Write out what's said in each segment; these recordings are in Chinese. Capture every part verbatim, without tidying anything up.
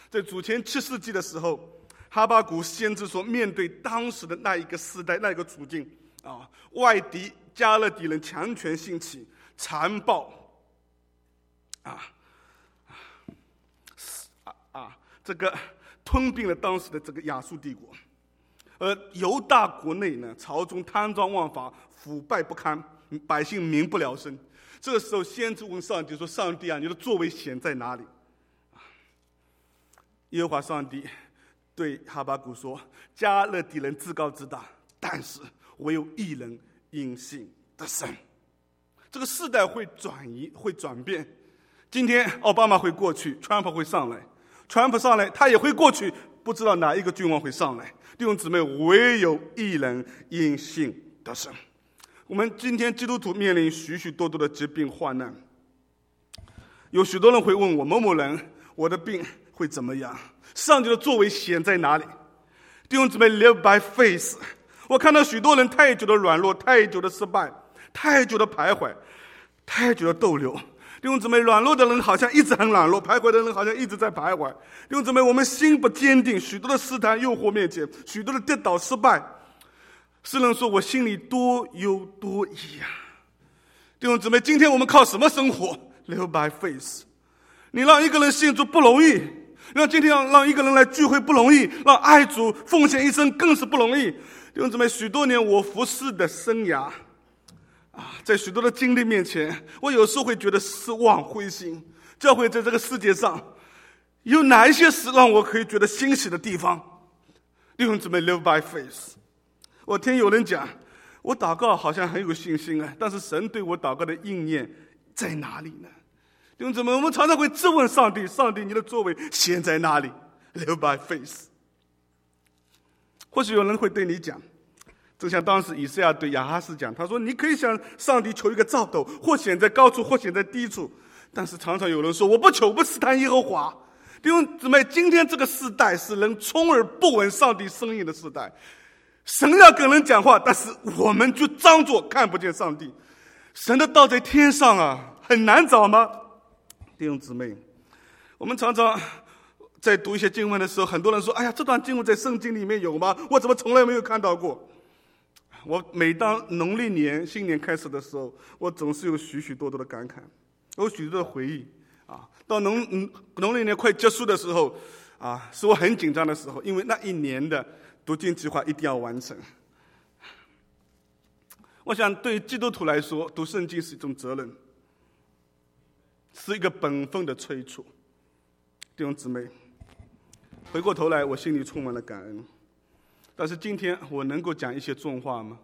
在主前七世纪的时候，哈巴谷先知所面对当时的那一个时代、那一个处境啊，外敌加勒底人强权兴起，残暴啊啊啊，这个吞并了当时的这个亚述帝国。而犹大国内呢，朝中贪赃枉法，腐败不堪，百姓民不聊生。这个时候，先知问上帝说：“上帝啊，你的作为显在哪里？”耶和华上帝对哈巴谷说：“加勒底人自高自大，但是唯有义人因信得生。”这个世代会转移，会转变。今天奥巴马会过去，川普会上来，川普上来，他也会过去，不知道哪一个君王会上来。弟兄姊妹，唯有义人因信得生。我们今天基督徒面临许许多多的疾病患难，有许多人会问我：某某人，我的病会怎么样？上帝的作为显在哪里？弟兄姊妹 ，live by faith。我看到许多人太久的软弱，太久的失败，太久的徘徊，太久的逗留。弟兄姊妹，软弱的人好像一直很软弱，徘徊的人好像一直在徘徊。弟兄姊妹，我们心不坚定，许多的试探诱惑面前，许多的跌倒失败，诗人说我心里多忧多疑啊。弟兄姊妹，今天我们靠什么生活？ Live by faith。 你让一个人信主不容易，让今天让一个人来聚会不容易，让爱主奉献一生更是不容易。弟兄姊妹，许多年我服侍的生涯啊，在许多的经历面前，我有时候会觉得失望灰心。教会在这个世界上有哪一些是让我可以觉得欣喜的地方？弟兄姊妹 ，live by faith。 我听有人讲，我祷告好像很有信心啊，但是神对我祷告的应验在哪里呢？弟兄姊妹，我们常常会质问上帝：上帝，你的作为显在哪里 ？live by faith。 或许有人会对你讲，正像当时以赛亚对亚哈斯讲，他说：“你可以向上帝求一个兆头，或显在高处，或显在低处。”但是常常有人说：“我不求，不试探耶和华。”弟兄姊妹，今天这个世代是人充耳不闻上帝声音的世代。神要跟人讲话，但是我们就装作看不见上帝。神的道在天上啊，很难找吗？弟兄姊妹，我们常常在读一些经文的时候，很多人说：“哎呀，这段经文在圣经里面有吗？我怎么从来没有看到过？”我每当农历年新年开始的时候，我总是有许许多多的感慨，有许多的回忆啊。到农农历年快结束的时候啊，是我很紧张的时候，因为那一年的读经计划一定要完成。我想对基督徒来说，读圣经是一种责任，是一个本分的催促。弟兄姊妹，回过头来，我心里充满了感恩。但是今天我能够讲一些重话吗？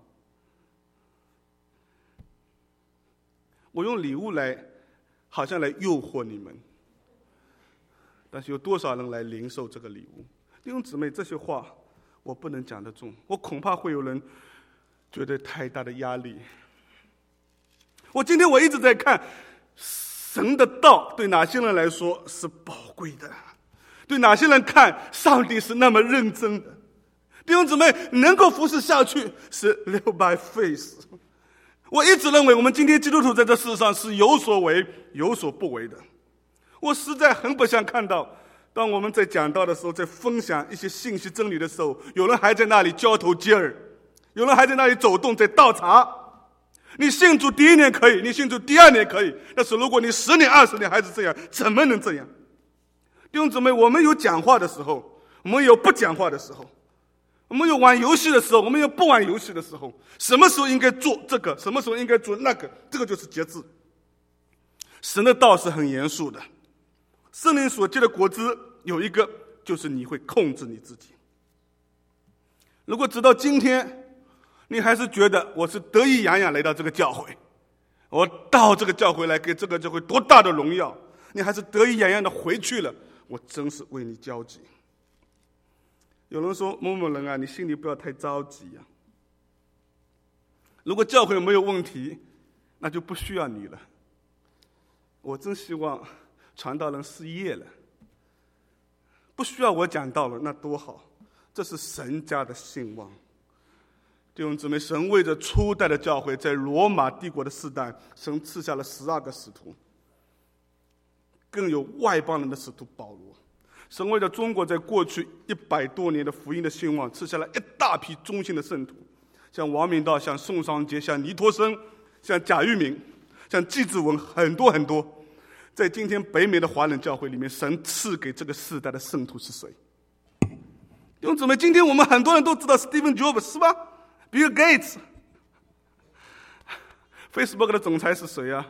我用礼物来，好像来诱惑你们，但是有多少人来领受这个礼物？弟兄姊妹，这些话我不能讲得重，我恐怕会有人觉得太大的压力。我今天我一直在看神的道对哪些人来说是宝贵的，对哪些人看上帝是那么认真的。弟兄姊妹，能够服侍下去是 live by faith。 我一直认为我们今天基督徒在这世上是有所为有所不为的。我实在很不想看到，当我们在讲道的时候，在分享一些信息真理的时候，有人还在那里交头接耳，有人还在那里走动，在倒茶。你信主第一年可以，你信主第二年可以，但是如果你十年二十年还是这样，怎么能这样？弟兄姊妹，我们有讲话的时候，我们有不讲话的时候，我们有玩游戏的时候，我们有不玩游戏的时候。什么时候应该做这个，什么时候应该做那个，这个就是节制。神的道是很严肃的，圣灵所结的果子有一个，就是你会控制你自己。如果直到今天你还是觉得我是得意洋洋来到这个教会，我到这个教会来给这个教会多大的荣耀，你还是得意洋洋的回去了，我真是为你焦急。有人说：“某某人啊，你心里不要太着急啊。如果教会没有问题，那就不需要你了。”我真希望传道人失业了，不需要我讲道了，那多好！这是神家的兴旺。弟兄姊妹，神为着初代的教会，在罗马帝国的世代，神赐下了十二个使徒，更有外邦人的使徒保罗。 神为了中国在过去一百多年的福音的兴旺，赐下了一大批忠心的圣徒，像王明道、像宋尚杰、像倪柝声、像贾玉明、像季志文，很多很多。在今天北美的华人教会里面，神赐给这个世代的圣徒是谁？弟兄姊妹，今天我们很多人都知道 Steve Jobs 是吧？ Bill Gates。 Facebook 的总裁是谁啊？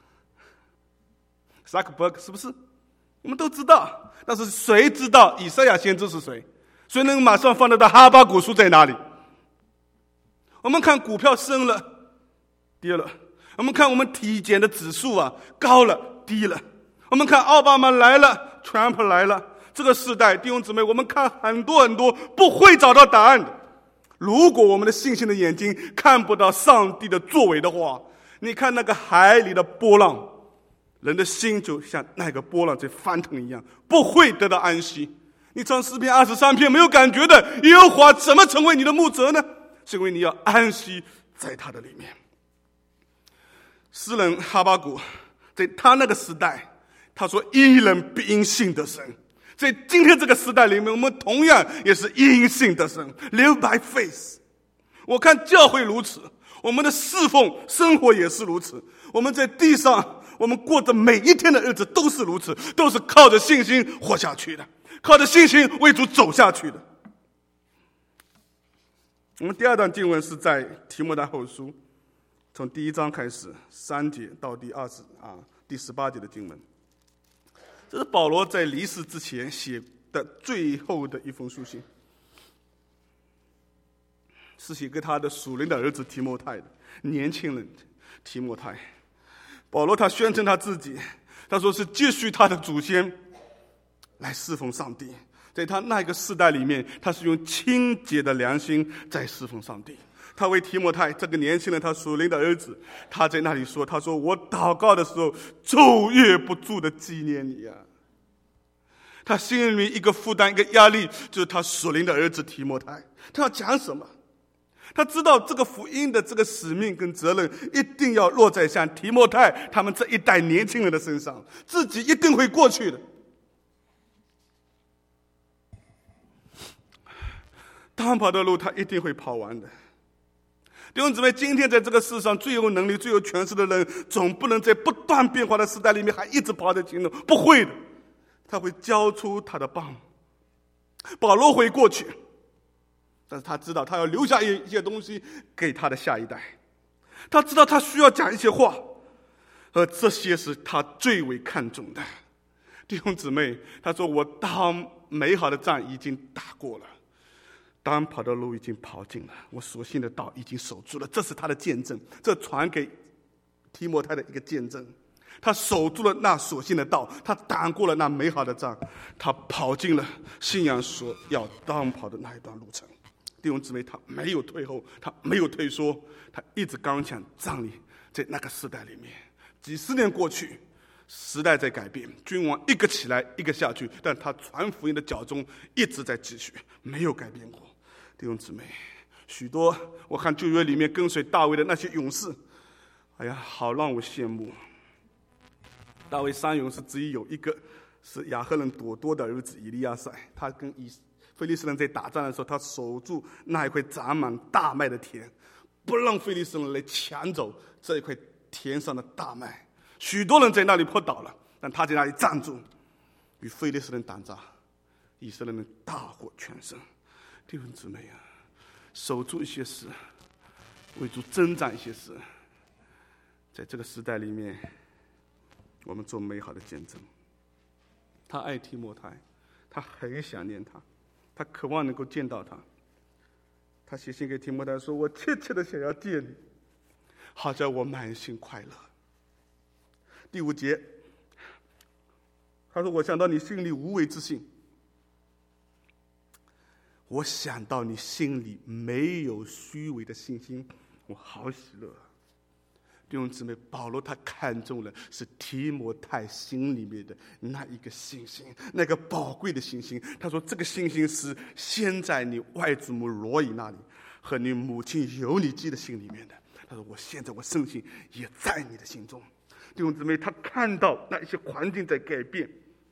扎克伯格是不是？我们都知道，但是谁知道以赛亚先知是谁？谁能马上放得到哈巴谷书在哪里？我们看股票升了，跌了；我们看我们体检的指数啊，高了，低了；我们看奥巴马来了， Trump 来了。这个时代，弟兄姊妹，我们看很多很多不会找到答案的。如果我们的信心的眼睛看不到上帝的作为的话，你看那个海里的波浪，人的心就像那个波浪在翻腾一样，不会得到安息。你唱诗篇二十三篇没有感觉的，耶和华怎么成为你的牧者呢？是因为你要安息在他的里面。诗人哈巴谷在他那个时代，他说义人必因信得生。在今天这个时代里面，我们同样也是因信得生 ，live by faith。我看教会如此，我们的侍奉生活也是如此。我们在地上，我们过着每一天的日子都是如此，都是靠着信心活下去的，靠着信心为主走下去的。我们第二段经文是在提摩太后书，从第一章开始，三节到第二十啊第十八节的经文。这是保罗在离世之前写的最后的一封书信，是写给他的属灵的儿子提摩太的年轻人提摩太。保罗他宣称他自己，他说是继续他的祖先来侍奉上帝。在他那个世代里面，他是用清洁的良心在侍奉上帝。他为提摩太这个年轻人，他属灵的儿子，他在那里说，他说我祷告的时候昼夜不住的纪念你啊。他心里面一个负担，一个压力，就是他属灵的儿子提摩太。他要讲什么？他知道这个福音的这个使命跟责任一定要落在像提摩太他们这一代年轻人的身上，自己一定会过去的。当跑的路他一定会跑完的。弟兄姊妹，今天在这个世上最有能力最有权势的人，总不能在不断变化的时代里面还一直跑在前头，不会的，他会交出他的棒。保罗会过去，但是他知道他要留下一些东西给他的下一代，他知道他需要讲一些话，而这些是他最为看重的。弟兄姊妹，他说我当美好的仗已经打过了，当跑的路已经跑尽了，我所信的道已经守住了。这是他的见证，这传给提摩太的一个见证。他守住了那所信的道，他打过了那美好的仗，他跑进了信仰所要当跑的那一段路程。弟兄姊妹，他没有退后，他没有退缩，他一直刚强站立在那个时代里面。几十年过去，时代在改变，君王一个起来一个下去，但他传福音的脚踪一直在继续，没有改变过。弟兄姊妹，许多我看旧约里面跟随大卫的那些勇士，哎呀，好让我羡慕。大卫三勇士之一有一个是亚赫人朵多的儿子以利亚塞，他跟以非利士人在打仗的时候，他守住那一块长满大麦的田，不让非利士人来抢走这一块田上的大麦。许多人在那里扑倒了，但他在那里站住，与非利士人打仗，以色列人大获全胜。弟兄姊妹啊，守住一些事，为主征战一些事，在这个时代里面，我们做美好的见证。他爱提摩太，他很想念他，他渴望能够见到他。他写信给提摩太说，我切切的想要见你，好叫我满心快乐。第五节，他说，我想到你心里无为之信，我想到你心里没有虚伪的信心，我好喜乐。弟兄姊妹，保罗他看中了是提摩太心里面的那一个信心，那个宝贵的信心。他说这个信心是先在你外祖母罗以那里和你母亲尤尼基的心里面的。他说我现在我深信也在你的心中。弟兄姊妹，他看到那一些环境在改变，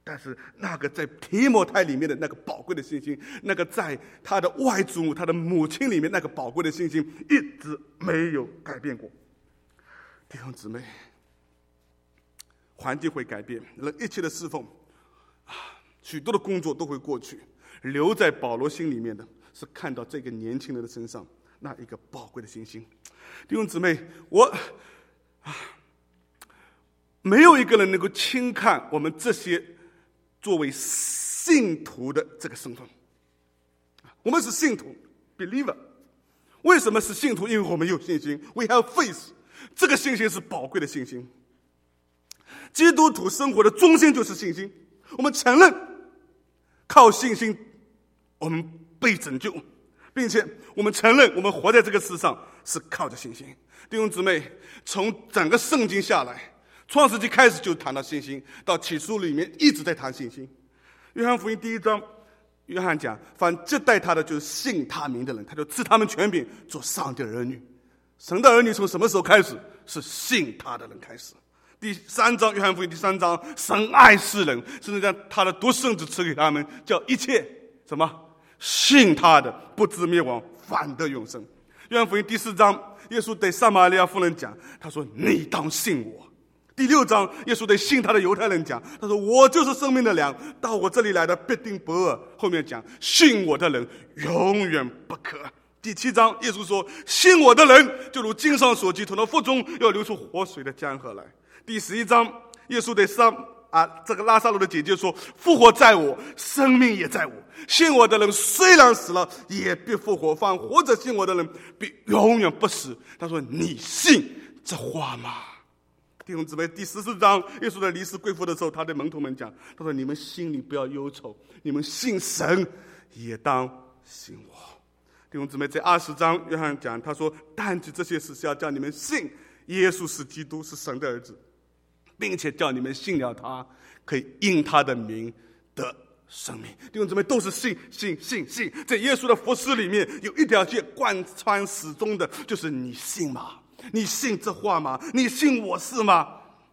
但是那个在提摩太里面的那个宝贵的信心，那个在他的外祖母、他的母亲里面那个宝贵的信心，一直没有改变过。弟兄姊妹，环境会改变，人一切的侍奉啊，许多的工作都会过去，留在保罗心里面的是看到这个年轻人的身上那一个宝贵的信心。弟兄姊妹，我啊，没有一个人能够轻看我们这些作为信徒的这个身份。我们是信徒 believer， 为什么是信徒？因为我们有信心 we have faith， 这个信心是宝贵的信心。基督徒生活的中心就是信心，我们承认靠信心我们被拯救，并且我们承认我们活在这个世上是靠着信心。弟兄姊妹，从整个圣经下来，创世纪开始就谈到信心，到启示录里面一直在谈信心。约翰福音第一章，约翰讲，凡接待他的就是信他名的人，他就赐他们权柄做上帝的儿女。神的儿女从什么时候开始？是信他的人开始。第三章，约翰福音第三章，神爱世人，甚至将他的独生子赐给他们，叫一切什么信他的不至灭亡，反得永生。约翰福音第四章，耶稣对撒玛利亚妇人讲，他说你当信我。第六章，耶稣对信他的犹太人讲，他说我就是生命的粮，到我这里来的必定不饿。后面讲信我的人永远不渴。第七章，耶稣说信我的人就如经上所记，从他腹中要流出活水的江河来。第十一章，耶稣对撒啊这个拉撒路的姐姐说，复活在我，生命也在我，信我的人虽然死了也必复活，凡活着信我的人必永远不死。他说你信这话吗？弟兄姊妹，第十四章，耶稣在离世归父的时候，他对门徒们讲，他说你们心里不要忧愁，你们信神也当信我。弟兄姊妹，在二十章，约翰讲，他说但记这些事是要叫你们信耶稣是基督，是神的儿子，并且叫你们信了他，可以因他的名得生命。弟兄姊妹，都是信信信信。在耶稣的服事里面，有一条线贯穿始终的，就是你信吗？你信这话吗？你信我是吗？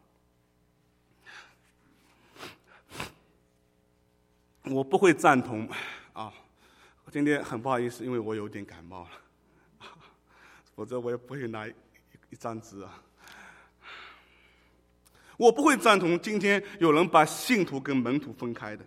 我不会赞同啊！我今天很不好意思，因为我有点感冒了，否则我也不会拿一张纸啊。我不会赞同今天有人把信徒跟门徒分开的。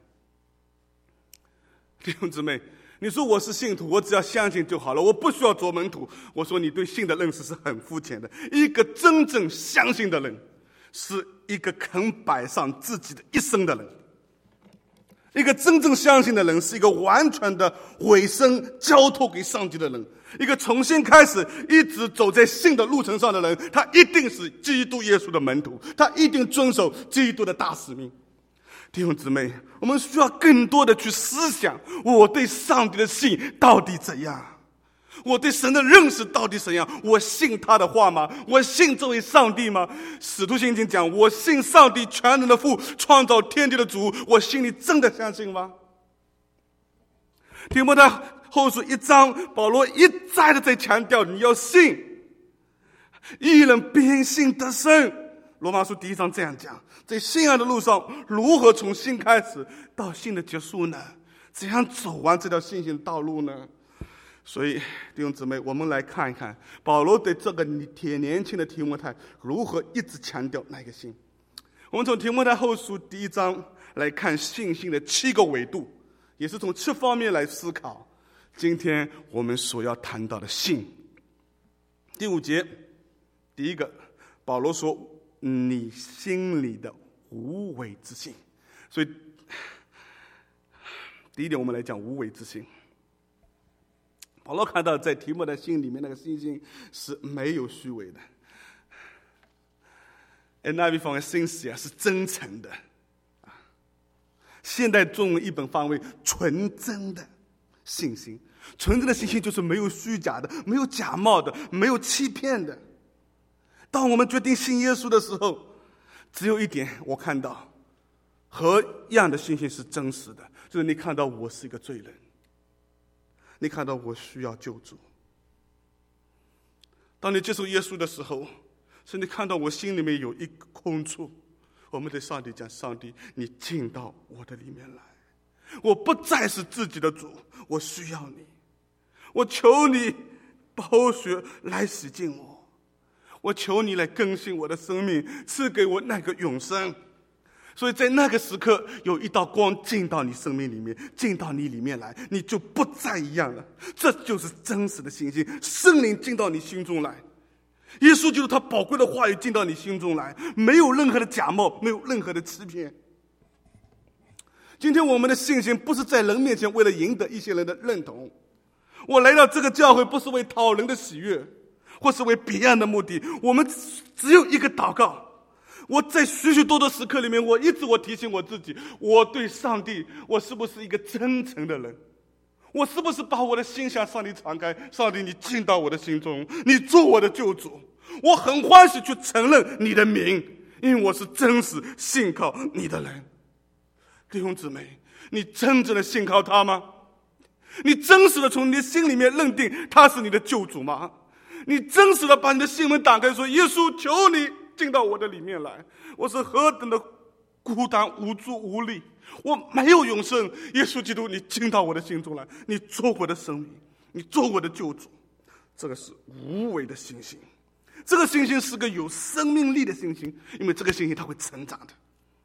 弟兄姊妹，你说我是信徒，我只要相信就好了，我不需要做门徒。我说你对信的认识是很肤浅的。一个真正相信的人，是一个肯摆上自己的一生的人。一个真正相信的人，是一个完全的委身交托给上帝的人。一个重新开始一直走在信的路程上的人，他一定是基督耶稣的门徒，他一定遵守基督的大使命。弟兄姊妹，我们需要更多的去思想，我对上帝的信到底怎样？我对神的认识到底怎样？我信他的话吗？我信这位上帝吗？使徒信经讲，我信上帝全能的父，创造天地的主。我心里真的相信吗？提摩太后书一章，保罗一再的在强调，你要信，义人必因信得生。罗马书第一章这样讲，在信仰的路上，如何从信开始到信的结束呢？怎样走完这条信心的道路呢？所以弟兄姊妹，我们来看一看保罗对这个铁年轻的提摩太如何一直强调那个信。我们从提摩太后书第一章来看信心的七个维度，也是从七方面来思考今天我们所要谈到的信。第五节，第一个，保罗说你心里的无伪之信。所以第一点，我们来讲无伪之信。保罗看到在提摩太心里面那个信心是没有虚伪的，而那地方的信息啊是真诚的。现代中文译本翻为纯真的信心。纯真的信心就是没有虚假的，没有假冒的，没有欺骗的。当我们决定信耶稣的时候，只有一点我看到和样的信心是真实的，就是你看到我是一个罪人，你看到我需要救助。当你接受耶稣的时候，是你看到我心里面有一个空处， 我们对上帝讲：上帝，你进到我的里面来，我不再是自己的主，我需要你，我求你宝血来洗净我，我求你来更新我的生命，赐给我那个永生。所以在那个时刻，有一道光进到你生命里面，进到你里面来，你就不再一样了。这就是真实的信心，圣灵进到你心中来，耶稣就是他宝贵的话语进到你心中来，没有任何的假冒，没有任何的欺骗。今天我们的信心不是在人面前为了赢得一些人的认同，我来到这个教会不是为讨人的喜悦，或是为别样的目的，我们只有一个祷告。我在许许多多时刻里面，我一直我提醒我自己，我对上帝，我是不是一个真诚的人？我是不是把我的心向上帝敞开？上帝，你进到我的心中，你做我的救主，我很欢喜去承认你的名，因为我是真实信靠你的人。弟兄姊妹，你真正的信靠他吗？你真实的从你的心里面认定他是你的救主吗？你真实的把你的心门打开，说：耶稣，求你进到我的里面来，我是何等的孤单无助无力，我没有永生。耶稣基督，你进到我的心中来，你做我的生命，你做我的救主。这个是无为的信心，这个信心是个有生命力的信心，因为这个信心它会成长的。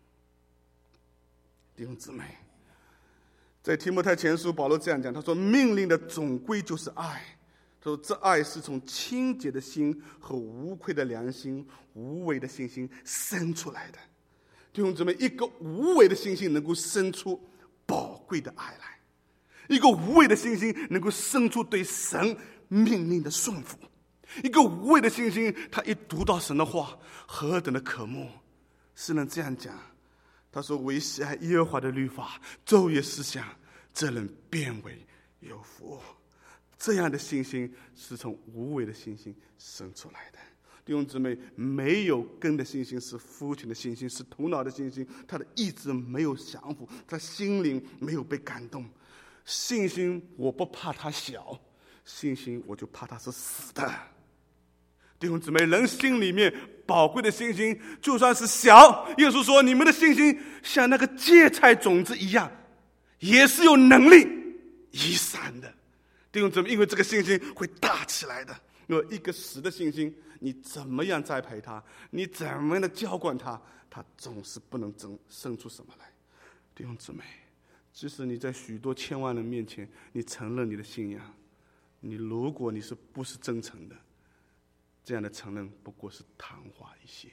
弟兄姊妹，在提摩太前书，保罗这样讲，他说：命令的总归就是爱，他说这爱是从清洁的心和无愧的良心、无为的信心生出来的。弟兄姊妹，一个无为的信心能够生出宝贵的爱来，一个无为的信心能够生出对神命令的顺服，一个无为的信心，他一读到神的话，何等的渴慕。诗人这样讲，他说：唯喜爱耶和华的律法，昼夜思想，这人变为有福。这样的信心是从无为的信心生出来的。弟兄姊妹，没有根的信心是肤浅的信心，是头脑的信心，他的意志没有降服，他心灵没有被感动。信心我不怕它小，信心我就怕它是死的。弟兄姊妹，人心里面宝贵的信心就算是小，耶稣说你们的信心像那个芥菜种子一样，也是有能力移山的。弟兄姊妹，因为这个信心会大起来的。因为一个死的信心，你怎么样栽培它，你怎么样的浇灌它，它总是不能生出什么来。弟兄姊妹，即使你在许多千万人面前，你承认你的信仰，你如果你是不是真诚的，这样的承认不过是昙花一现。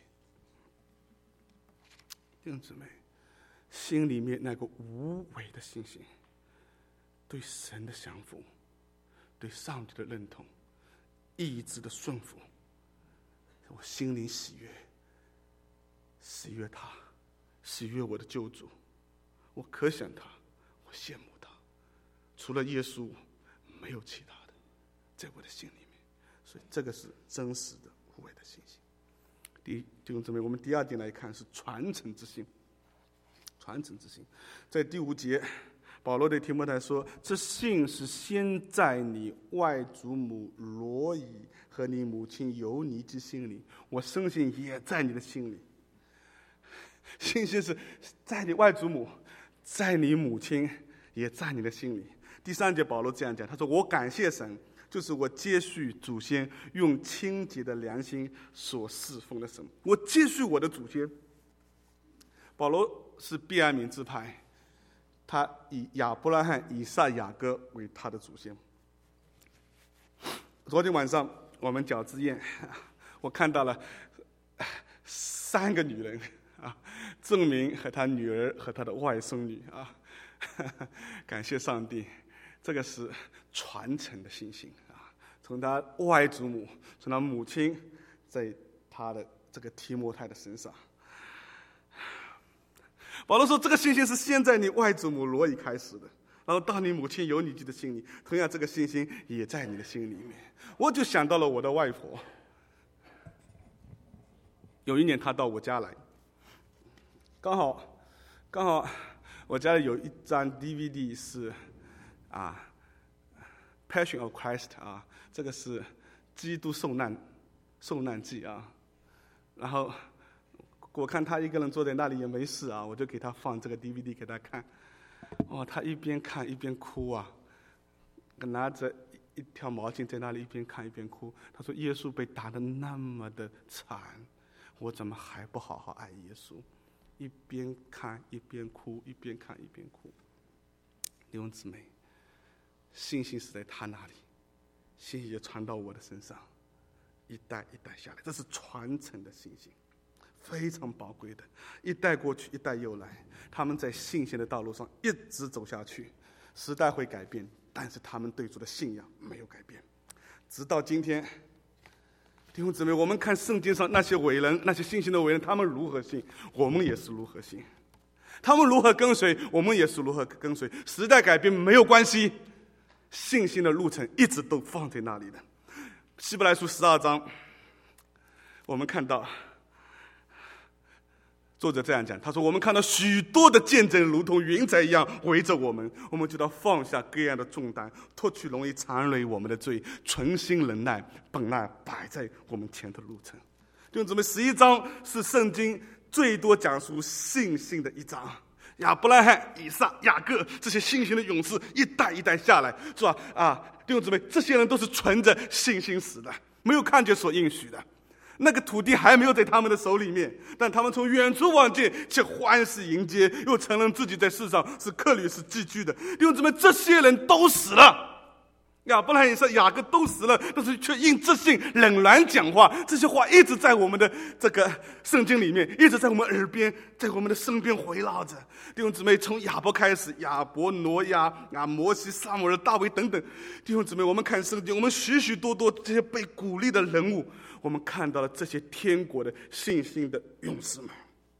弟兄姊妹，心里面那个无为的信心，对神的降服，对上帝的认同，意志的顺服，我心灵喜悦，喜悦他，喜悦我的救主，我可想他，我羡慕他，除了耶稣没有其他的，在我的心里面。所以这个是真实的无为的信心。第一，弟兄姊妹，我们第二点来看是传承之心。传承之心，在第五节，保罗对提摩太说：这信是先在你外祖母罗以和你母亲尤尼基心里，我深信也在你的心里。信心是在你外祖母，在你母亲，也在你的心里。第三节保罗这样讲，他说：我感谢神，就是我接续祖先用清洁的良心所侍奉的神。我接续我的祖先。保罗是便雅悯支派，他以亚伯拉罕、以撒、雅各为他的祖先。昨天晚上我们饺子宴，我看到了三个女人啊，郑明和他女儿和他的外甥女啊，感谢上帝，这个是传承的信心啊，从他外祖母，从他母亲，在他的这个提摩太的身上。保罗说，这个信心是先在你外祖母罗以开始的，然后到你母亲尤尼基的心里，同样这个信心也在你的心里面。我就想到了我的外婆，有一年她到我家来，刚好刚好我家里有一张 D V D 是啊 Passion of Christ 啊，这个是基督受难受难记啊，然后我看他一个人坐在那里也没事啊，我就给他放这个 D V D 给他看。哦，他一边看一边哭啊，拿着一条毛巾在那里一边看一边哭。他说：“耶稣被打得那么的惨，我怎么还不好好爱耶稣？”一边看一边哭，一边看一边哭。弟兄姊妹，信心是在他那里，信心也传到我的身上，一代一代下来，这是传承的信心，非常宝贵的。一代过去，一代又来，他们在信心的道路上一直走下去。时代会改变，但是他们对主的信仰没有改变，直到今天。弟兄姊妹，我们看圣经上那些伟人，那些信心的伟人，他们如何信，我们也是如何信；他们如何跟随，我们也是如何跟随。时代改变没有关系，信心的路程一直都放在那里的。希伯来书十二章，我们看到作者这样讲，他说：“我们看到许多的见证，如同云彩一样围着我们，我们就要放下各样的重担，脱去容易缠累我们的罪，存心忍耐，本来摆在我们前的路程。”弟兄姊妹，十一章是圣经最多讲述信心的一章。亚伯拉罕、以撒、雅各这些信心的勇士，一代一代下来，是吧？啊，弟兄姊妹，这些人都是存着信心死的，没有看见所应许的。那个土地还没有在他们的手里面，但他们从远处望见，却欢喜迎接，又承认自己在世上是客旅，是寄居的。弟兄姊妹，这些人都死了，亚伯拉罕、以撒、雅各都死了，但是却因自信冷然讲话。这些话一直在我们的这个圣经里面，一直在我们耳边，在我们的身边回绕着。弟兄姊妹，从亚伯开始，亚伯、挪亚啊、摩西、撒母耳、大卫等等。弟兄姊妹，我们看圣经，我们许许多多这些被鼓励的人物，我们看到了这些天国的信心的勇士们。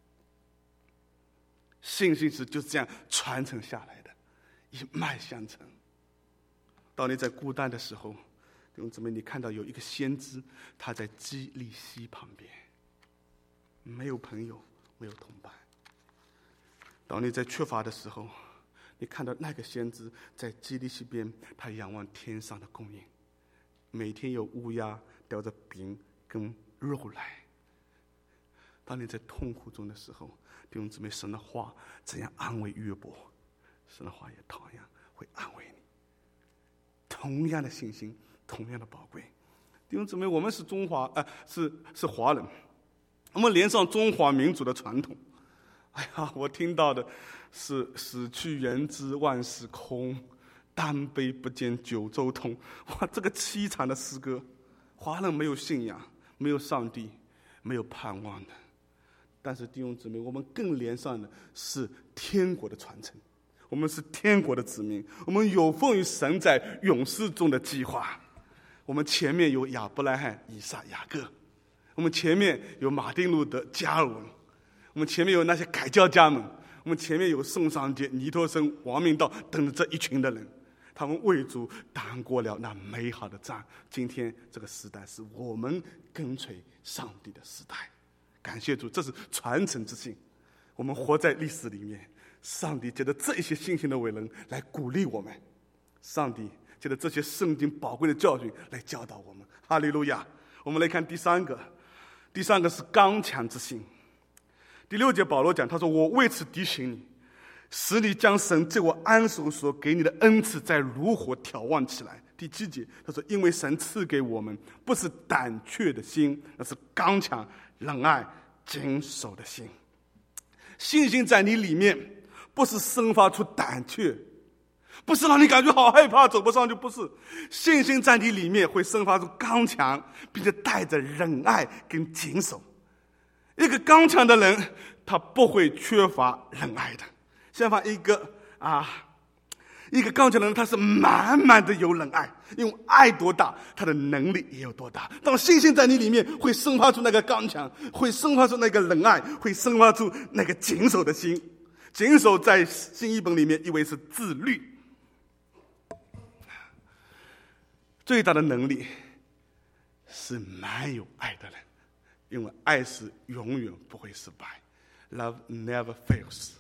信心是就是这样传承下来的，一脉相承。当你在孤单的时候，弟兄姊妹，你看到有一个先知，他在基利溪旁边，没有朋友，没有同伴。当你在缺乏的时候，你看到那个先知在基利溪边，他仰望天上的供应，每天有乌鸦叼着饼跟肉来。当你在痛苦中的时候，弟兄姊妹，神的话怎样安慰约伯，神的话也同样会安慰你。同样的信心，同样的宝贵。弟兄姊妹，我们是中华，呃，是是华人，我们连上中华民族的传统。哎呀，我听到的是“死去元知万事空，单杯不见九州同”。哇，这个凄惨的诗歌，华人没有信仰，没有上帝，没有盼望的。但是弟兄姊妹，我们更连上的是天国的传承。我们是天国的子民，我们有奉于神在勇士中的计划。我们前面有亚伯拉罕、以撒、雅各，我们前面有马丁路德、加尔文，我们前面有那些改教家们，我们前面有宋尚节、尼托生、王明道等着这一群的人，他们为主打过了那美好的仗。今天这个时代是我们跟随上帝的时代，感谢主，这是传承之信。我们活在历史里面，上帝借着这一些信心的伟人来鼓励我们，上帝借着这些圣经宝贵的教训来教导我们。哈利路亚！我们来看第三个，第三个是刚强之心。第六节保罗讲，他说：“我为此提醒你，使你将神借我安守所给你的恩赐再如火挑旺起来。”第七节他说：“因为神赐给我们不是胆怯的心，而是刚强、仁爱、谨守的心。”信心在你里面，不是生发出胆怯，不是让你感觉好害怕走不上去，不是。信心在你里面会生发出刚强，并且带着仁爱跟谨守。一个刚强的人，他不会缺乏仁爱的。相反，一个啊，一个刚强的人，他是满满的有仁爱，因为爱多大，他的能力也有多大。当信心在你里面，会生发出那个刚强，会生发出那个仁爱，会生发出那个谨守的心。谨守在新译本里面意为是自律。最大的能力是满有爱的人，因为爱是永远不会失败。 Love never fails。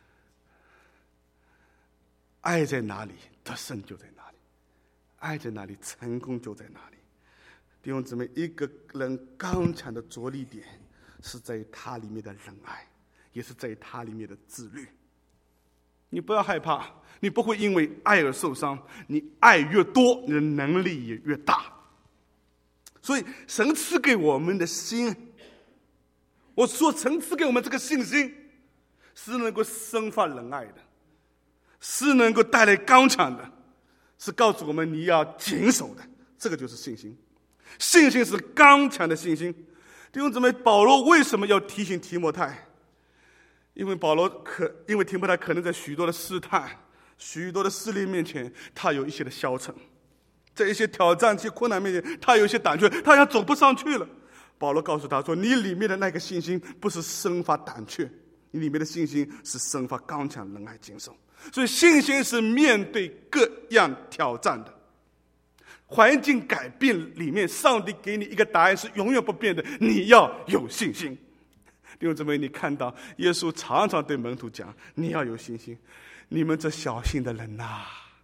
爱在哪里，得胜就在哪里；爱在哪里，成功就在哪里。弟兄姊妹，一个人刚强的着力点是在于他里面的仁爱，也是在于他里面的自律。你不要害怕，你不会因为爱而受伤，你爱越多，你的能力也越大。所以神赐给我们的心，我说神赐给我们这个信心，是能够生发仁爱的，是能够带来刚强的，是告诉我们你要谨守的。这个就是信心。信心是刚强的信心。弟兄姊妹，保罗为什么要提醒提摩太？因为保罗可，因为提摩太可能在许多的试探、许多的试炼面前，他有一些的消沉，在一些挑战、一些困难面前，他有一些胆怯，他要走不上去了。保罗告诉他说：“你里面的那个信心不是生发胆怯，你里面的信心是生发刚强、仁爱、谨守。”所以信心是面对各样挑战的。环境改变里面，上帝给你一个答案是永远不变的，你要有信心。弟兄姊妹，你看到耶稣常常对门徒讲：“你要有信心，你们这小信的人呐、啊。”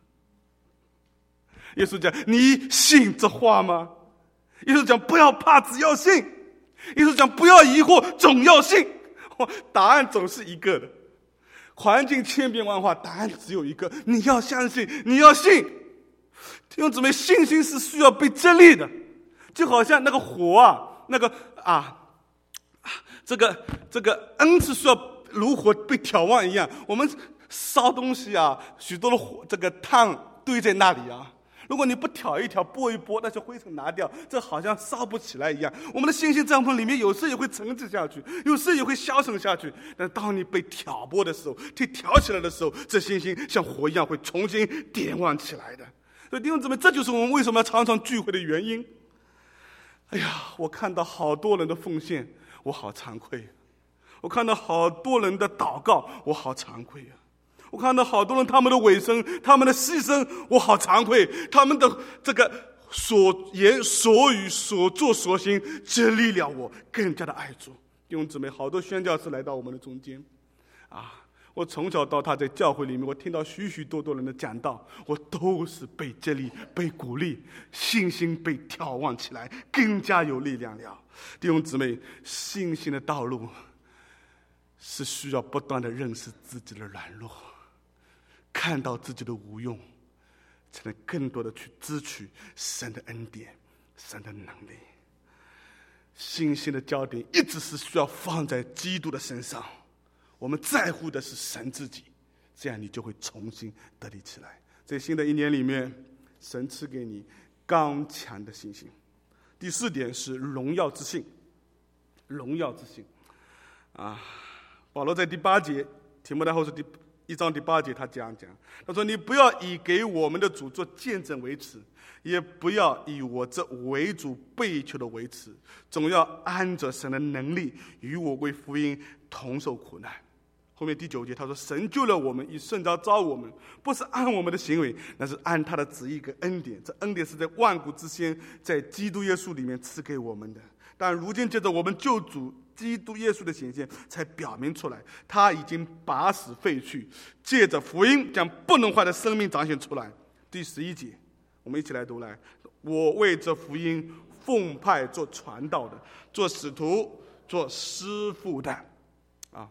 耶稣讲：“你信这话吗？”耶稣讲：“不要怕，只要信。”耶稣讲：“不要疑惑，总要信。”答案总是一个的，环境千变万化，答案只有一个：你要相信，你要信。弟兄姊妹，信心是需要被激励的，就好像那个火啊，那个啊。这个这个恩是需要炉火被挑旺一样，我们烧东西啊，许多的火这个炭堆在那里啊，如果你不挑一挑拨一拨，那些灰尘拿掉，这好像烧不起来一样。我们的信心帐篷里面有时也会沉寂下去，有时也会消沉下去，但当你被挑拨的时候，被挑起来的时候，这信心像火一样会重新点旺起来的。所以弟兄姊妹，这就是我们为什么要常常聚会的原因。哎呀，我看到好多人的奉献，我好惭愧；我看到好多人的祷告，我好惭愧啊！我看到好多人他们的委身、他们的牺牲，我好惭愧。他们的这个所言所语所作所行，激励了我更加的爱主。弟兄姊妹，好多宣教士来到我们的中间啊！我从小到大在教会里面，我听到许许多多人的讲道，我都是被激励、被鼓励，信心被挑旺起来，更加有力量了。弟兄姊妹，信心的道路是需要不断的认识自己的软弱，看到自己的无用，才能更多的去支取神的恩典、神的能力。信心的焦点一直是需要放在基督的身上，我们在乎的是神自己，这样你就会重新得力起来。在新的一年里面，神赐给你刚强的信心。第四点是荣耀之信，荣耀之信啊！保罗在第八节，提摩太后书第一章第八节，他这样讲，他说：“你不要以给我们的主做见证为耻，也不要以我这为主被囚的为耻，总要按着神的能力，与我为福音同受苦难。”后面第九节他说：“神救了我们，以圣召召我们，不是按我们的行为，那是按他的旨意跟恩典。这恩典是在万古之先，在基督耶稣里面赐给我们的。但如今借着我们救主基督耶稣的显现，才表明出来，他已经把死废去，借着福音将不能坏的生命彰显出来。”第十一节，我们一起来读来：“我为这福音奉派做传道的，做使徒，做师傅的。”啊。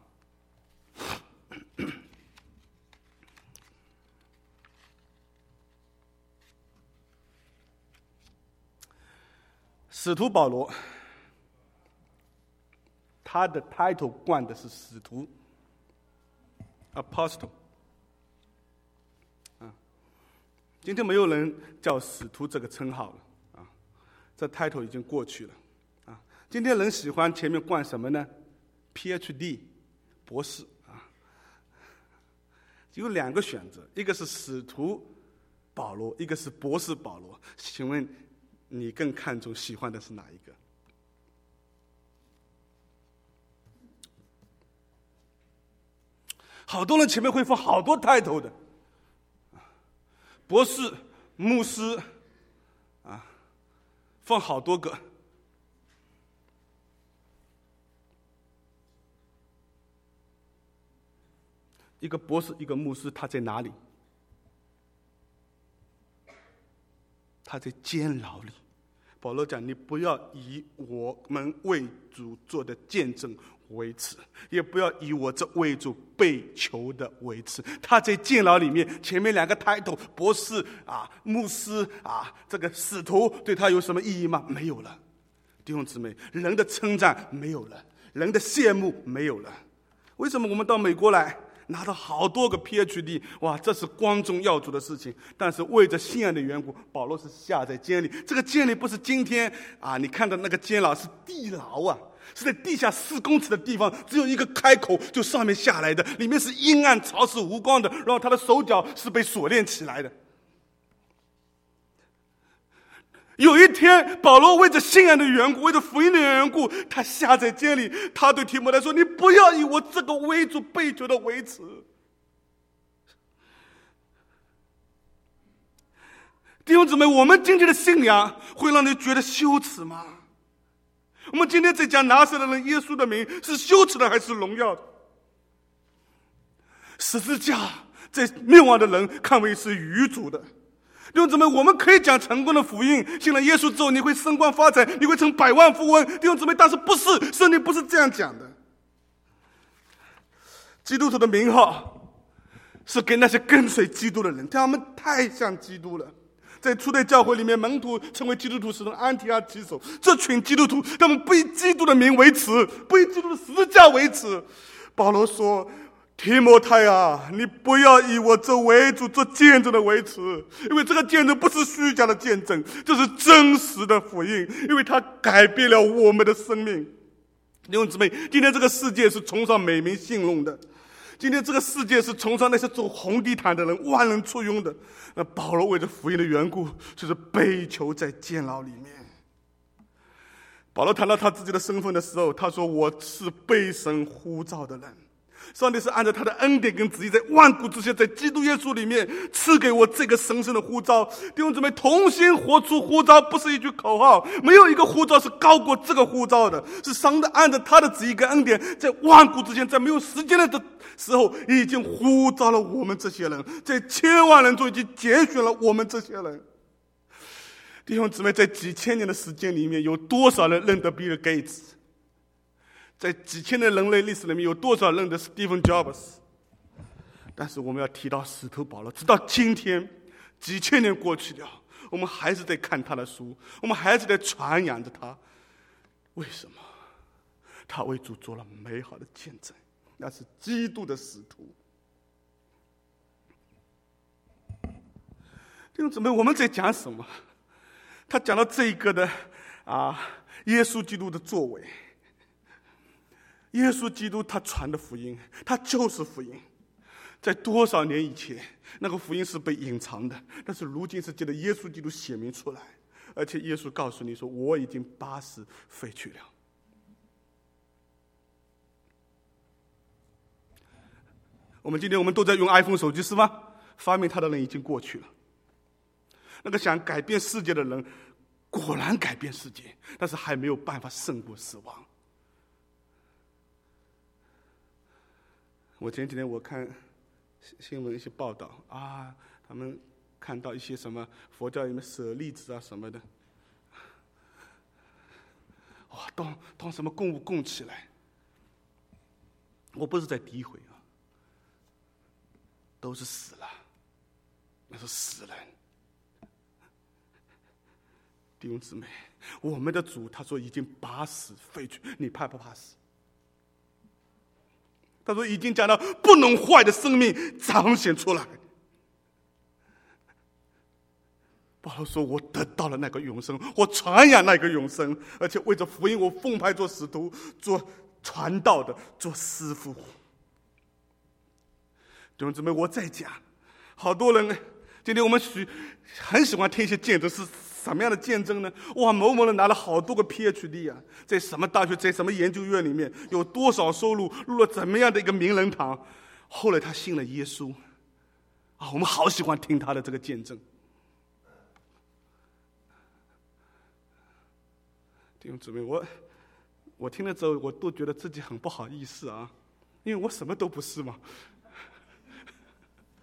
使徒保罗，他的 title 冠的是使徒 apostle 啊，今天没有人叫使徒这个称号了啊，这 title 已经过去了啊。今天人喜欢前面冠什么呢？ P H D 博士啊，有两个选择，一个是使徒保罗，一个是博士保罗。请问你更看重喜欢的是哪一个？好多人前面会放好多 title 的，博士、牧师，啊，放好多个。一个博士，一个牧师，他在哪里？他在监牢里， 保罗讲，你不要以我们为主做的见证为耻，也不要以我这为主被囚的为耻。他在监牢里面，前面两个 title 博士啊、牧师啊、这个使徒，对他有什么意义吗？没有了。弟兄姊妹，人的称赞没有了，人的羡慕没有了。为什么我们到美国来拿到好多个 P H D， 哇，这是光宗耀祖的事情。但是为着信仰的缘故，保罗是下在监里。这个监里不是今天啊，你看到那个监牢是地牢啊，是在地下四公尺的地方，只有一个开口就上面下来的，里面是阴暗潮湿无光的，然后他的手脚是被锁链起来的。有一天，保罗为着信仰的缘故，为着福音的缘故，他下在监里。他对提摩太说：“你不要以我这个为主被囚的为耻。”弟兄姊妹，我们今天的信仰会让你觉得羞耻吗？我们今天在讲拿撒勒人耶稣的名，是羞耻的还是荣耀的？十字架在灭亡的人看为是愚拙的。弟兄姊妹，我们可以讲成功的福音，信了耶稣之后你会升官发财，你会成百万富翁。弟兄姊妹，但是不是，圣经不是这样讲的。基督徒的名号是给那些跟随基督的人，他们太像基督了。在初代教会里面，门徒成为基督徒是从安提阿起手，这群基督徒他们不以基督的名为耻，不以基督的十字架为耻。保罗说：“提摩太啊，你不要以我这为主做见证的为耻，因为这个见证不是虚假的见证，这是真实的福音，因为它改变了我们的生命。”弟兄姊妹，今天这个世界是崇尚美名信用的，今天这个世界是崇尚那些走红地毯的人，万人簇拥的。那保罗为着福音的缘故，就是被囚在监牢里面。保罗谈到他自己的身份的时候，他说：“我是被神呼召的人。上帝是按照他的恩典跟旨意，在万古之前，在基督耶稣里面赐给我这个神圣的呼召。”弟兄姊妹，同心活出呼召不是一句口号，没有一个呼召是高过这个呼召的，是上帝按照他的旨意跟恩典，在万古之前，在没有时间的时候，已经呼召了我们这些人，在千万人中已经拣选了我们这些人。弟兄姊妹，在几千年的时间里面，有多少人认得比尔盖茨？在几千年人类历史里面，有多少认得 Stephen Jobs？ 但是我们要提到使徒保罗，直到今天，几千年过去了，我们还是在看他的书，我们还是在传扬着他。为什么？他为主做了美好的见证，那是基督的使徒。弟兄姊妹，我们在讲什么？他讲到这一个的啊，耶稣基督的作为。耶稣基督他传的福音，他就是福音。在多少年以前，那个福音是被隐藏的，但是如今是借着耶稣基督显明出来，而且耶稣告诉你说：“我已经八十废去了。”我们今天我们都在用 iPhone 手机是吗？发明它的人已经过去了。那个想改变世界的人，果然改变世界，但是还没有办法胜过死亡。我前几天我看新闻一些报道啊，他们看到一些什么佛教里面舍利子啊什么的，哇，当当什么供物供起来。我不是在诋毁啊，都是死了，那是死人。弟兄姊妹，我们的主他说已经把死废去，你怕不怕死？他说已经讲到不能坏的生命彰显出来。保罗说：“我得到了那个永生，我传扬那个永生，而且为着福音，我奉派做使徒、做传道的、做师傅。”弟兄姊妹，我在讲，好多人今天我们许很喜欢听一些见证，是什么样的见证呢？哇，某某人拿了好多个 P H D 啊，在什么大学，在什么研究院里面，有多少收入，入了怎么样的一个名人堂，后来他信了耶稣啊，我们好喜欢听他的这个见证。弟兄姊妹，我我听了之后，我都觉得自己很不好意思啊，因为我什么都不是嘛，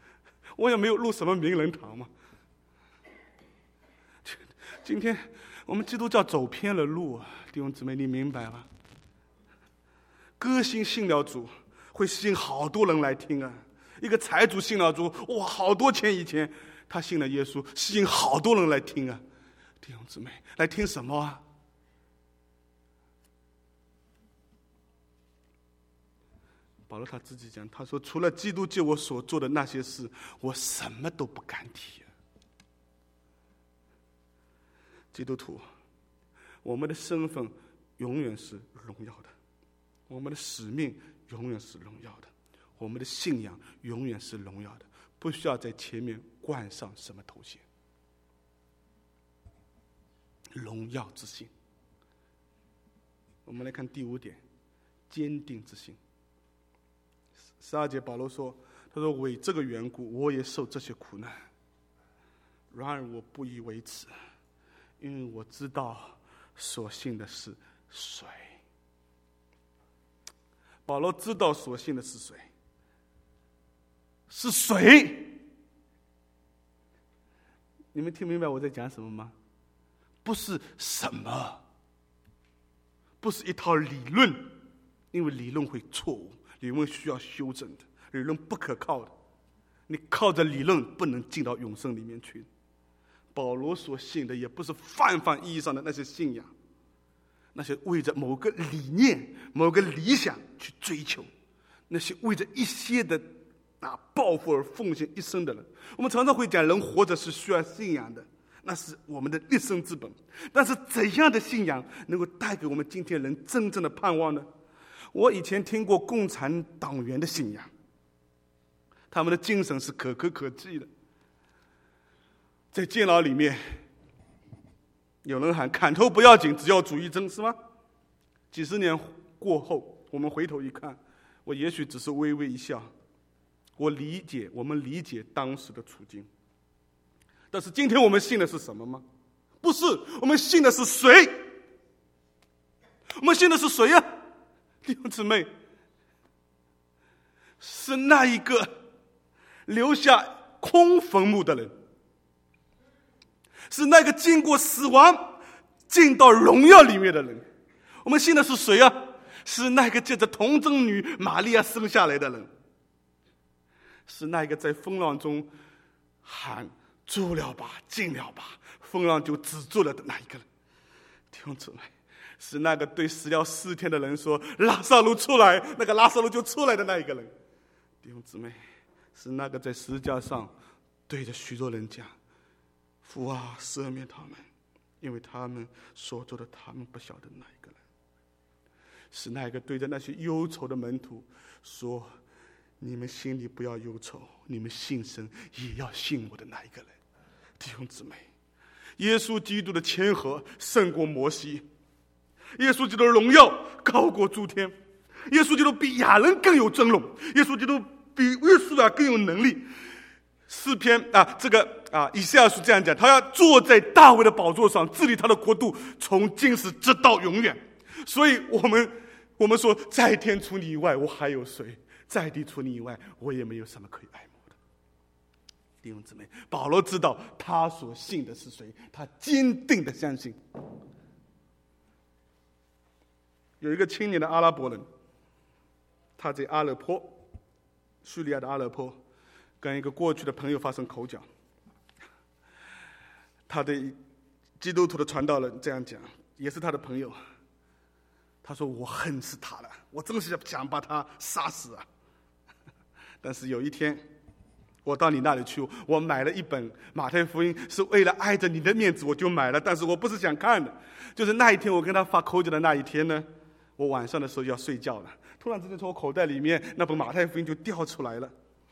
我也没有入什么名人堂嘛。今天我们基督教走偏了路啊，弟兄姊妹，你明白吗？歌星信了主，会吸引好多人来听啊。一个财主信了主，哇，好多钱以前他信了耶稣，吸引好多人来听啊。弟兄姊妹，来听什么啊？保罗他自己讲，他说除了基督借我所做的那些事，我什么都不敢提。基督徒，我们的身份永远是荣耀的，我们的使命永远是荣耀的，我们的信仰永远是荣耀的，不需要在前面冠上什么头衔。荣耀之心。我们来看第五点，坚定之心。十二节保罗说，他说为这个缘故我也受这些苦难，然而我不以为耻，因为我知道所信的是谁。保罗知道所信的是谁，是谁？你们听明白我在讲什么吗？不是什么，不是一套理论，因为理论会错误，理论需要修正的，理论不可靠的，你靠着理论不能进到永生里面去。保罗所信的也不是泛泛意义上的那些信仰，那些为着某个理念、某个理想去追求，那些为着一些的啊抱负而奉献一生的人。我们常常会讲，人活着是需要信仰的，那是我们的一生之本。但是怎样的信仰能够带给我们今天人真正的盼望呢？我以前听过共产党员的信仰，他们的精神是可歌可泣的。在监牢里面，有人喊砍头不要紧，只要主义真，是吗？几十年过后，我们回头一看，我也许只是微微一笑，我理解，我们理解当时的处境。但是今天我们信的是什么吗？不是，我们信的是谁？我们信的是谁呀、啊？弟兄姊妹，是那一个留下空坟墓的人，是那个经过死亡进到荣耀里面的人。我们信的是谁啊？是那个借着童贞女玛利亚生下来的人，是那个在风浪中喊住了吧，静了吧，风浪就止住了的那一个人。弟兄姊妹，是那个对死了四天的人说拉撒路出来，那个拉撒路就出来的那一个人。弟兄姊妹，是那个在十字架上对着许多人讲，父啊，赦免他们，因为他们所做的他们不晓得那一个人。是那个对着那些忧愁的门徒说，你们心里不要忧愁，你们信神也要信我的那一个人。弟兄姊妹，耶稣基督的谦和胜过摩西，耶稣基督的荣耀高过诸天，耶稣基督比亚人更有尊荣，耶稣基督比约书亚更有能力。诗篇啊，这个啊，以赛亚书这样讲，他要坐在大卫的宝座上，治理他的国度，从今时直到永远。所以我们我们说，在天除你以外，我还有谁？在地除你以外，我也没有什么可以爱慕的。弟兄姊妹，保罗知道他所信的是谁，他坚定的相信。有一个青年的阿拉伯人，他在阿勒颇，叙利亚的阿勒颇，跟一个过去的朋友发生口角。他对基督徒的传道人这样讲，也是他的朋友。他说：“我恨死他了，我真是想把他杀死啊！但是有一天，我到你那里去，我买了一本马太福音，是为了碍着你的面子，我就买了。但是我不是想看的，就是那一天我跟他发口角的那一天呢，我晚上的时候要睡觉了，突然之间从我口袋里面那本马太福音就掉出来了。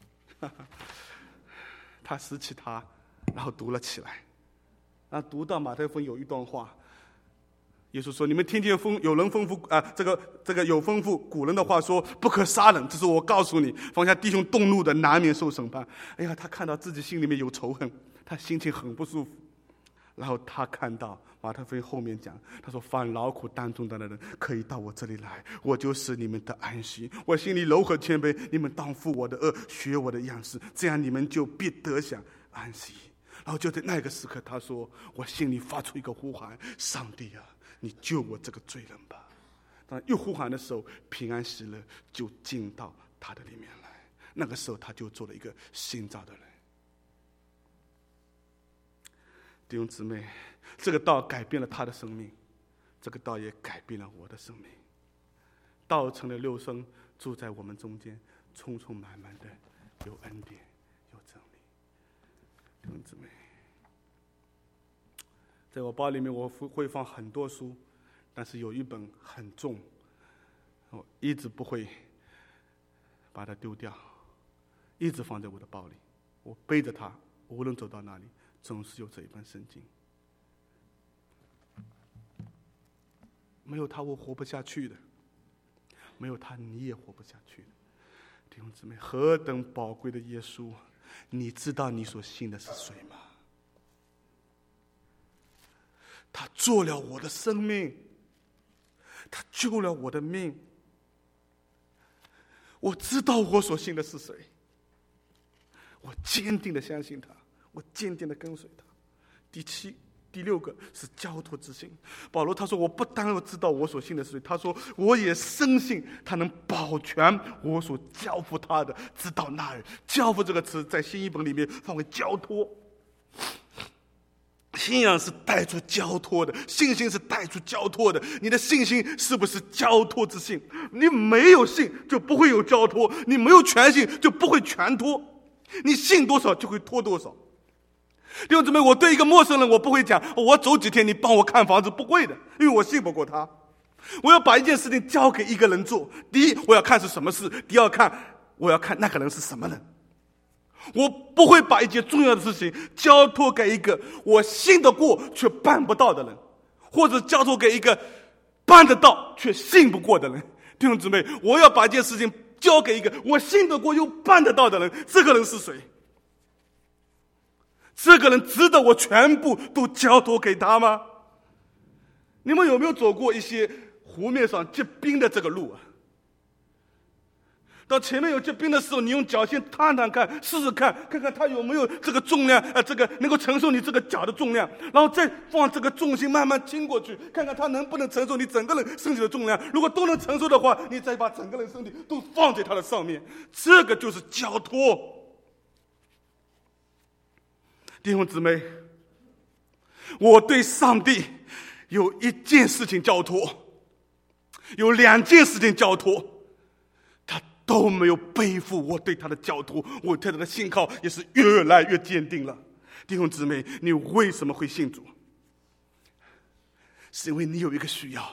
他拾起它，然后读了起来。啊，读到马太福音有一段话。”耶稣说：“你们听见丰有人吩咐啊，这个这个有吩咐古人的话说，不可杀人。这是我告诉你，放下弟兄动怒的，难免受审判。”哎呀，他看到自己心里面有仇恨，他心情很不舒服。然后他看到马太福音后面讲，他说：“凡劳苦担重担的人，可以到我这里来，我就使你们得安息。我心里柔和谦卑，你们当负我的恶，学我的样式，这样你们就必得享安息。” 然后就在那个时刻，他说：“我心里发出一个呼喊，上帝啊，你救我这个罪人吧。”当一呼喊的时候，平安喜乐就进到他的里面来。那个时候，他就做了一个新造的人。弟兄姊妹，这个道改变了他的生命，这个道也改变了我的生命。道成了肉身，住在我们中间，充充满满的有恩典，有真理。弟兄姊妹，在我包里面我会放很多书，但是有一本很重，我一直不会把它丢掉，一直放在我的包里。我背着它，无论走到哪里，总是有这一本圣经。没有它，我活不下去的；没有它，你也活不下去的。弟兄姊妹，何等宝贵的耶稣！你知道你所信的是谁吗？他做了我的生命，他救了我的命。我知道我所信的是谁，我坚定的相信他，我坚定的跟随他。第七、第六个是交托之心。保罗他说：“我不单要知道我所信的是谁，他说我也深信他能保全我所交付他的，直到那日。”交付这个词在新译本里面放为交托。信仰是带出交托的，信心是带出交托的。你的信心是不是交托之信？你没有信就不会有交托，你没有全信就不会全托。你信多少就会托多少。弟兄姊妹，我对一个陌生人，我不会讲我走几天你帮我看房子，不会的，因为我信不过他。我要把一件事情交给一个人做，第一我要看是什么事，第二看我要看那个人是什么人。我不会把一件重要的事情交托给一个我信得过却办不到的人，或者交托给一个办得到却信不过的人。弟兄姊妹，我要把一件事情交给一个我信得过又办得到的人，这个人是谁？这个人值得我全部都交托给他吗？你们有没有走过一些湖面上结冰的这个路啊？到前面有结冰的时候，你用脚先探探看，试试看，看看它有没有这个重量，呃，这个能够承受你这个脚的重量，然后再放这个重心慢慢经过去，看看它能不能承受你整个人身体的重量。如果都能承受的话，你再把整个人身体都放在它的上面，这个就是交托。弟兄姊妹，我对上帝有一件事情交托，有两件事情交托，他都没有背负我对他的交托，我对他的信靠也是越来越坚定了。弟兄姊妹，你为什么会信主？是因为你有一个需要。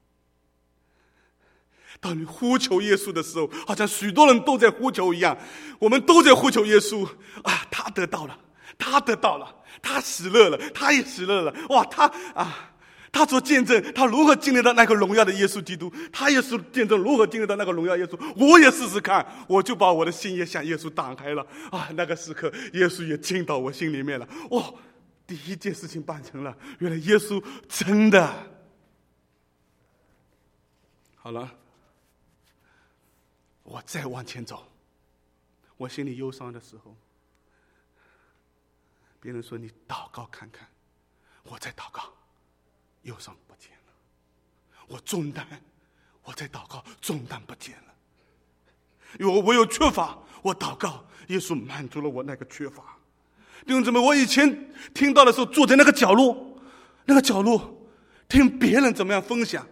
当你呼求耶稣的时候，好像许多人都在呼求一样，我们都在呼求耶稣啊，他得到了，他得到了，他喜乐了，他也喜乐了。哇，他啊，他做见证，他如何经历到那个荣耀的耶稣基督，他也是见证如何经历到那个荣耀耶稣。我也试试看，我就把我的心也向耶稣打开了啊！那个时刻，耶稣也进到我心里面了。哦，第一件事情办成了，原来耶稣真的好了。我再往前走，我心里忧伤的时候，别人说你祷告看看，我在祷告，忧伤不见了。我重担，我在祷告，重担不见了。因为我有缺乏，我祷告，耶稣满足了我那个缺乏。弟兄姊妹，我以前听到的时候，坐在那个角落，那个角落听别人怎么样分享，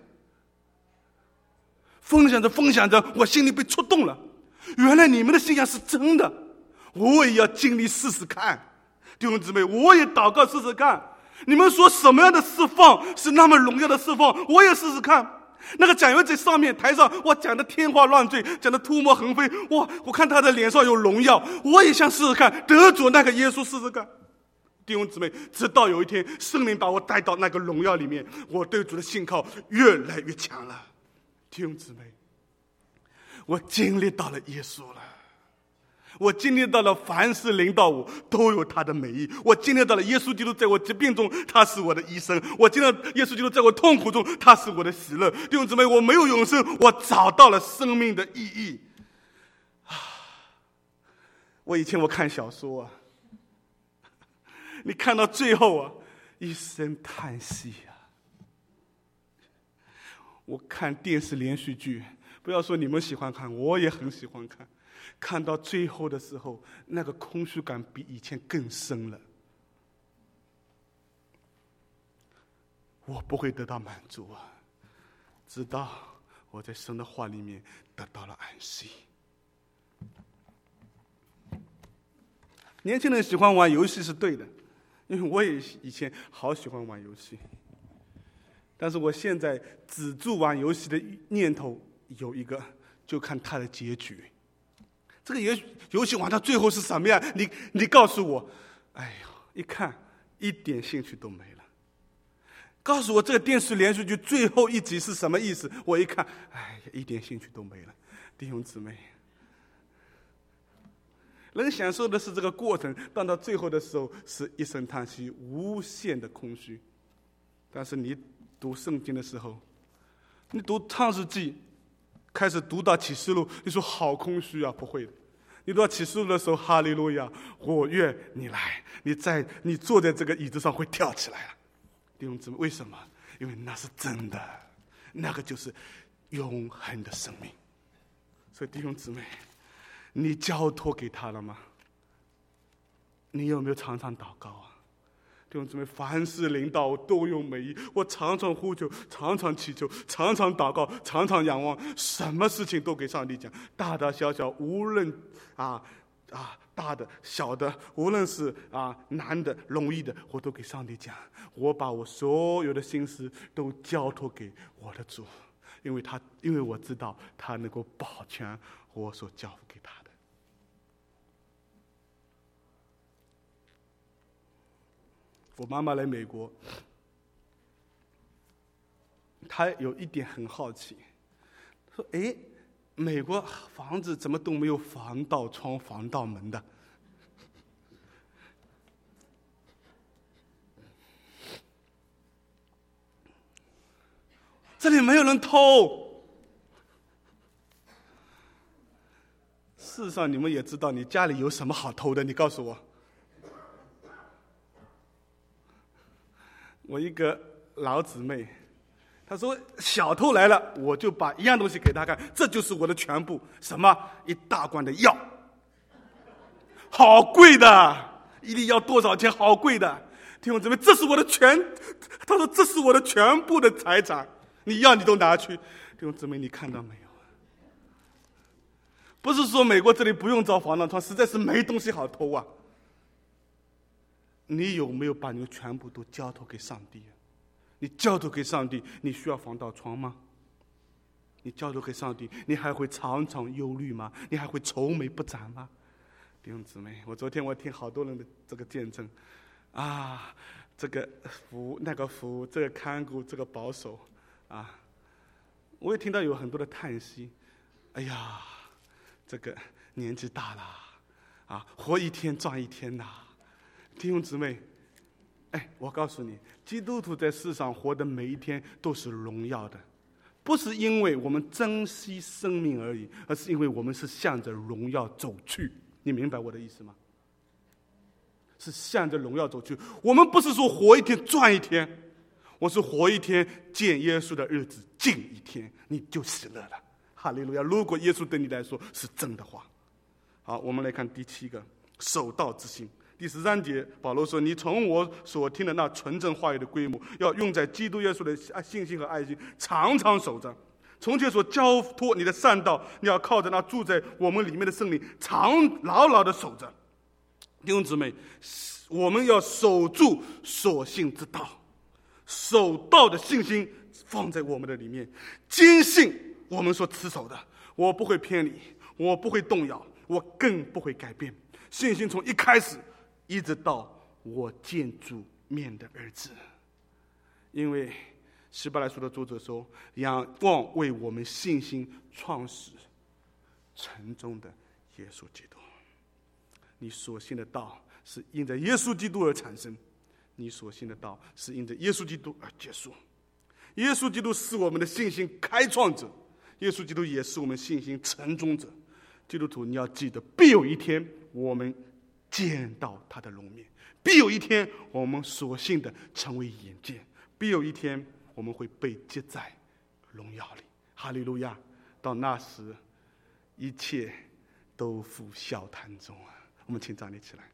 分享着分享着，我心里被触动了。原来你们的信仰是真的，我也要尽力试试看。弟兄姊妹，我也祷告试试看。你们说什么样的释放是那么荣耀的释放，我也试试看。那个讲员在上面台上，哇，讲的天花乱坠，讲的吐沫横飞，哇，我看他的脸上有荣耀，我也想试试看，得着那个耶稣试试看。弟兄姊妹，直到有一天圣灵把我带到那个荣耀里面，我对主的信靠越来越强了。弟兄姊妹，我经历到了耶稣了，我经历到了凡事临到我都有他的美意，我经历到了耶稣基督在我疾病中他是我的医生，我经历到耶稣基督在我痛苦中他是我的喜乐。弟兄姊妹，我没有永生，我找到了生命的意义。我以前我看小说啊， 你看到最后啊，一声叹息啊。我看电视连续剧，不要说你们喜欢看，我也很喜欢看。看到最后的时候，那个空虚感比以前更深了。我不会得到满足啊，直到我在神的话里面得到了安息。年轻人喜欢玩游戏是对的，因为我也以前好喜欢玩游戏。但是我现在止住玩游戏的念头有一个，就看它的结局。这个游游戏玩到最后是什么样？你你告诉我，哎呦，一看一点兴趣都没了。告诉我这个电视连续剧最后一集是什么意思？我一看，哎呀，一点兴趣都没了。弟兄姊妹，能享受的是这个过程，但到最后的时候是一声叹息，无限的空虚。但是你读圣经的时候，你读创世纪开始读到启示录，你说好空虚啊，不会的。你读到启示录的时候，哈利路亚，我愿你来，你在你坐在这个椅子上会跳起来了。弟兄姊妹，为什么？因为那是真的，那个就是永恒的生命。所以弟兄姊妹，你交托给他了吗？你有没有常常祷告啊？弟兄姊妹，凡事临到我都有美意，我常常呼求，常常祈求，常常祷告，常常仰望，什么事情都给上帝讲，大大小小，无论啊啊大的小的，无论是啊难的容易的，我都给上帝讲。我把我所有的心思都交托给我的主，因为他因为我知道他能够保全我所交付给他的。我妈妈来美国，她有一点很好奇，说：“哎，美国房子怎么都没有防盗窗、防盗门的？”这里没有人偷。事实上，你们也知道，你家里有什么好偷的？你告诉我。我一个老姊妹，她说小偷来了，我就把一样东西给她看，这就是我的全部。什么？一大罐的药，好贵的，一粒药多少钱？好贵的。弟兄姊妹，这是我的全，她说这是我的全部的财产，你要你都拿去。弟兄姊妹，你看到没有？不是说美国这里不用造防盗窗，实在是没东西好偷啊。你有没有把你的全部都交托给上帝？你交托给上帝，你需要防盗窗吗？你交托给上帝，你还会常常忧虑吗？你还会愁眉不展吗？弟兄姊妹，我昨天我听好多人的这个见证啊，这个服那个服，这个看顾，这个保守啊，我也听到有很多的叹息。哎呀，这个年纪大了啊，活一天赚一天呐。弟兄姊妹，哎，我告诉你，基督徒在世上活的每一天都是荣耀的，不是因为我们珍惜生命而已，而是因为我们是向着荣耀走去。你明白我的意思吗？是向着荣耀走去。我们不是说活一天赚一天，我是活一天见耶稣的日子近一天，你就喜乐了。哈利路亚！如果耶稣对你来说是真的话。好，我们来看第七个，守道之心。第十三节，保罗说：“你从我所听的那纯正话语的规模，要用在基督耶稣的信心和爱心，常常守着。从前所交托你的善道，你要靠着那住在我们里面的圣灵，常牢牢的守着。”弟兄姊妹，我们要守住所信之道，守道的信心放在我们的里面，坚信我们所持守的，我不会偏离，我不会动摇，我更不会改变。信心从一开始一直到我见主面的日子。因为希伯来书的作者说，仰望为我们信心创始成终的耶稣基督。你所信的道是因着耶稣基督而产生，你所信的道是因着耶稣基督而结束。耶稣基督是我们的信心开创者，耶稣基督也是我们信心成终者。基督徒，你要记得，必有一天我们见到他的容面。必有一天，我们所信的成为眼见；必有一天，我们会被接在荣耀里。哈利路亚！到那时，一切都付笑谈中啊！我们请站立起来。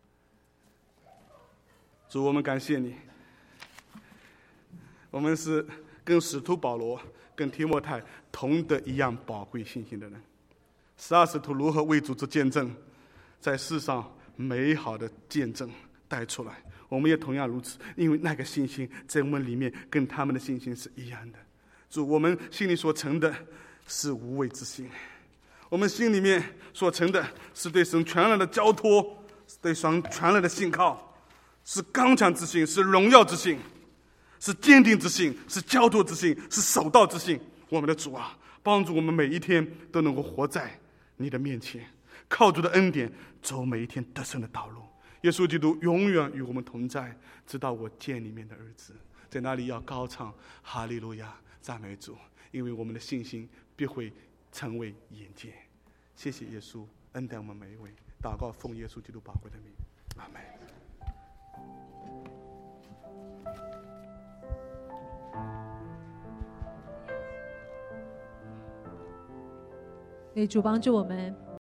主，我们感谢你，我们是跟使徒保罗、跟提摩太同得一样宝贵信心的人。十二使徒如何为主做见证，在世上美好的见证带出来，我们也同样如此，因为那个信心在我们里面跟他们的信心是一样的。主，我们心里所成的是无畏之心，我们心里面所成的是对神全然的交托，对神全然的信靠，是刚强之心，是荣耀之心，是坚定之心，是交托之心，是守道之心。我们的主啊，帮助我们每一天都能够活在你的面前，靠主的恩典走每一天得胜的道路。耶稣基督永远与我们同在，直到我见里面的日子，在那里要高唱哈利路亚，赞美主，因为我们的信心必会成为眼界。谢谢耶稣恩待我们每一位，祷告奉耶稣基督宝贵的名，阿们。 愿主帮助我们